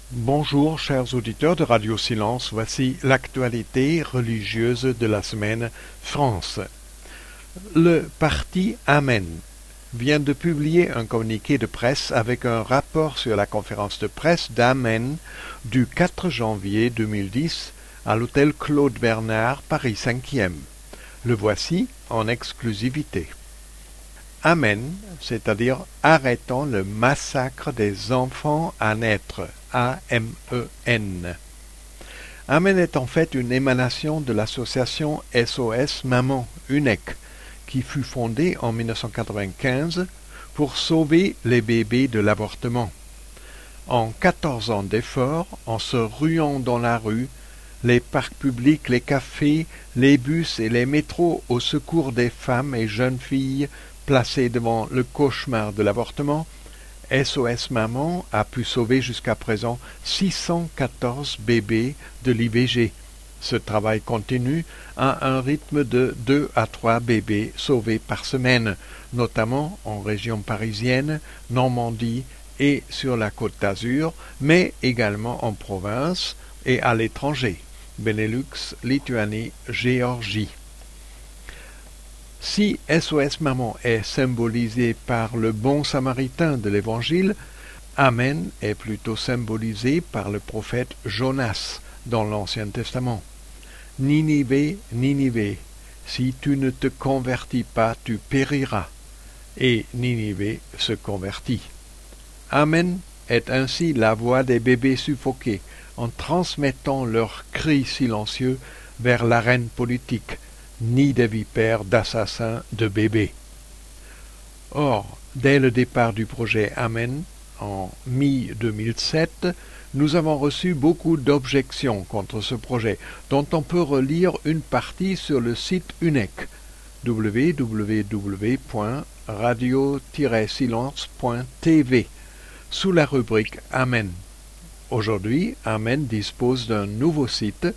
Bonjour chers auditeurs de Radio Silence, voici l'actualité religieuse de la semaine France. Le parti Amen vient de publier un communiqué de presse avec un rapport sur la conférence de presse d'Amen du 4 janvier 2010 à l'hôtel Claude Bernard, Paris 5e. Le voici en exclusivité. Amen, c'est-à-dire arrêtons le massacre des enfants à naître, A-M-E-N. Amen est en fait une émanation de l'association SOS Maman, UNEC, qui fut fondée en 1995 pour sauver les bébés de l'avortement. En 14 ans d'efforts, en se ruant dans la rue, les parcs publics, les cafés, les bus et les métros au secours des femmes et jeunes filles placées devant le cauchemar de l'avortement, SOS Maman a pu sauver jusqu'à présent 614 bébés de l'IVG. Ce travail continue à un rythme de 2 à 3 bébés sauvés par semaine, notamment en région parisienne, Normandie et sur la Côte d'Azur, mais également en province et à l'étranger, Benelux, Lituanie, Géorgie. Si SOS Maman est symbolisé par le bon samaritain de l'Évangile, Amen est plutôt symbolisé par le prophète Jonas dans l'Ancien Testament. Ninive, Ninive, si tu ne te convertis pas, tu périras. Et Ninive se convertit. Amen est ainsi la voix des bébés suffoqués en transmettant leurs cris silencieux vers l'arène politique, ni des vipères d'assassins de bébés. Or, dès le départ du projet Amen, en mi-2007, nous avons reçu beaucoup d'objections contre ce projet, dont on peut relire une partie sur le site UNEC, www.radio-silence.tv, sous la rubrique Amen. Aujourd'hui, Amen dispose d'un nouveau site,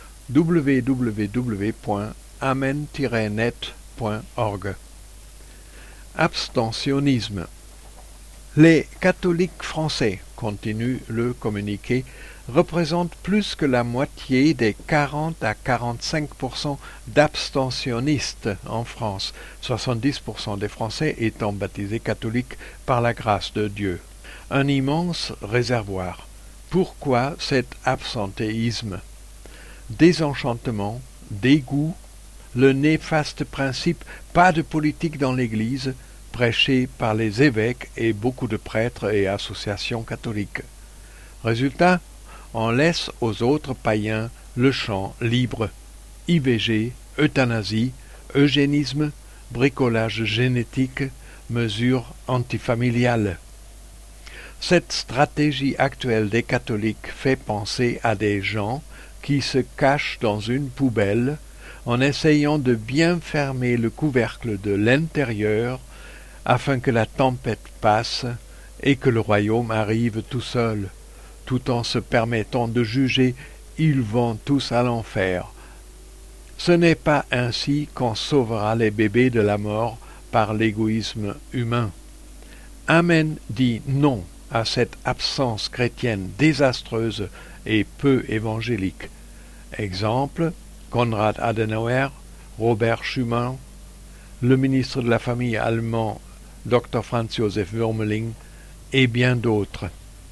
www.amen-net.org. Abstentionnisme. Les catholiques français, continue le communiqué, représentent plus que la moitié des 40 à 45% d'abstentionnistes en France, 70% des Français étant baptisés catholiques par la grâce de Dieu. Un immense réservoir. Pourquoi cet absentéisme? Désenchantement, dégoût, le néfaste principe « pas de politique dans l'Église » prêché par les évêques et beaucoup de prêtres et associations catholiques. Résultat, on laisse aux autres païens le champ libre. IVG, euthanasie, eugénisme, bricolage génétique, mesures antifamiliales. Cette stratégie actuelle des catholiques fait penser à des gens qui se cachent dans une poubelle en essayant de bien fermer le couvercle de l'intérieur afin que la tempête passe et que le royaume arrive tout seul, tout en se permettant de juger « ils vont tous à l'enfer ». Ce n'est pas ainsi qu'on sauvera les bébés de la mort par l'égoïsme humain. Amen dit non à cette absence chrétienne désastreuse et peu évangélique. Exemple, Konrad Adenauer, Robert Schuman, le ministre de la Famille allemand Dr. Franz Josef Würmeling et bien d'autres.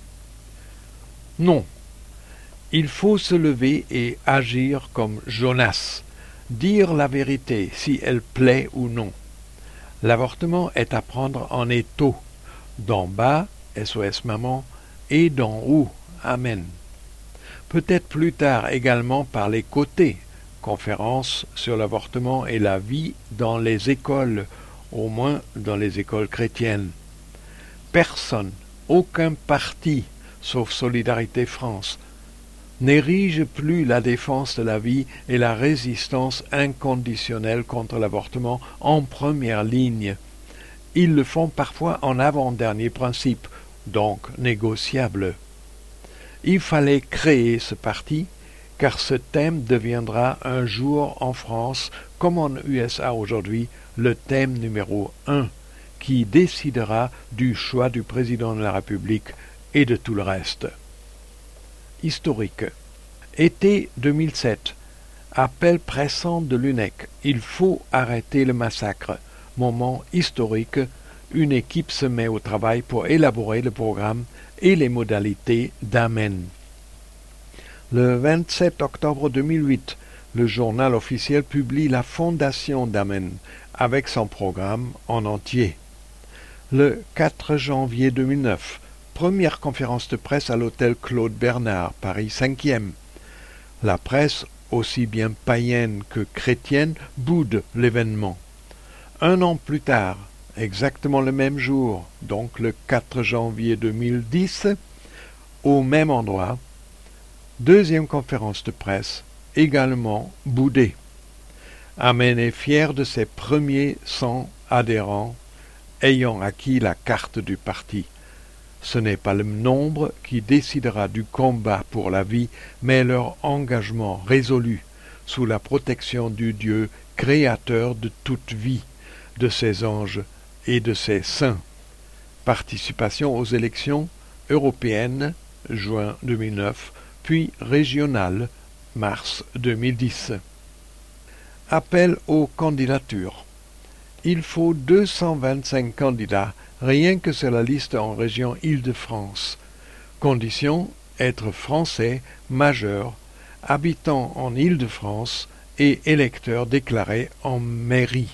Non, il faut se lever et agir comme Jonas, dire la vérité si elle plaît ou non. L'avortement est à prendre en étau, d'en bas, SOS Maman, et d'en haut, Amen. Peut-être plus tard également par les côtés, conférences sur l'avortement et la vie dans les écoles, au moins dans les écoles chrétiennes. Personne, aucun parti, sauf Solidarité France, n'érige plus la défense de la vie et la résistance inconditionnelle contre l'avortement en première ligne. Ils le font parfois en avant-dernier principe, donc négociable. Il fallait créer ce parti, car ce thème deviendra un jour en France, comme en USA aujourd'hui, le thème numéro 1, qui décidera du choix du président de la République et de tout le reste. historique. Été 2007. Appel pressant de l'UNEC. Il faut arrêter le massacre. Moment historique. Une équipe se met au travail pour élaborer le programme et les modalités d'Amen. Le 27 octobre 2008, le journal officiel publie la fondation d'Amen avec son programme en entier. Le 4 janvier 2009, première conférence de presse à l'hôtel Claude Bernard, Paris 5e. La presse, aussi bien païenne que chrétienne, boude l'événement. Un an plus tard, exactement le même jour, donc le 4 janvier 2010, au même endroit, deuxième conférence de presse, également boudée. Amen est fier de ses premiers 100 adhérents ayant acquis la carte du parti. Ce n'est pas le nombre qui décidera du combat pour la vie, mais leur engagement résolu sous la protection du Dieu créateur de toute vie, de ses anges et de ses saints. Participation aux élections européennes, juin 2009, puis régionales, mars 2010. Appel aux candidatures. Il faut 225 candidats, rien que sur la liste en région Île-de-France. Condition, être français, majeur, habitant en Île-de-France et électeur déclaré en mairie.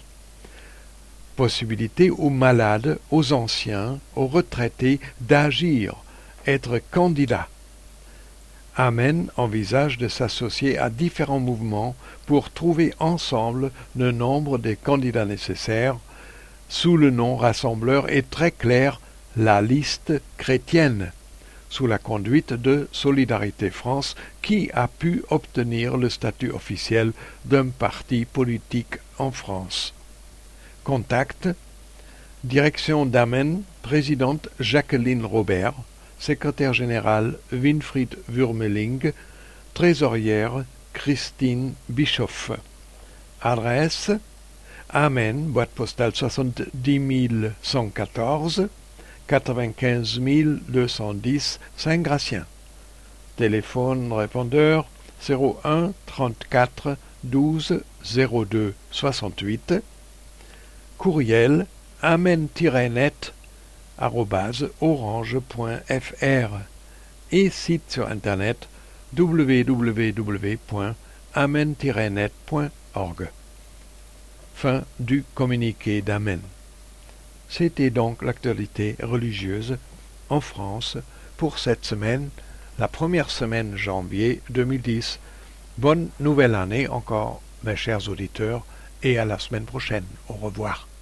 Possibilité aux malades, aux anciens, aux retraités d'agir, être candidat. Amen envisage de s'associer à différents mouvements pour trouver ensemble le nombre des candidats nécessaires. Sous le nom rassembleur est très clair la liste chrétienne, sous la conduite de Solidarité France, qui a pu obtenir le statut officiel d'un parti politique en France. Contact, direction d'Amen, présidente Jacqueline Robert, secrétaire général Winfried Würmeling, trésorière Christine Bischoff. Adresse Amen, boîte postale 70 114, 95 210 Saint-Gratien. Téléphone répondeur 01 34 12 02 68. Courriel amen-net@orange.fr et site sur internet www.amen-net.org. Fin du communiqué d'Amen. C'était donc l'actualité religieuse en France pour cette semaine, la première semaine janvier 2010. Bonne nouvelle année encore, mes chers auditeurs, et à la semaine prochaine. Au revoir.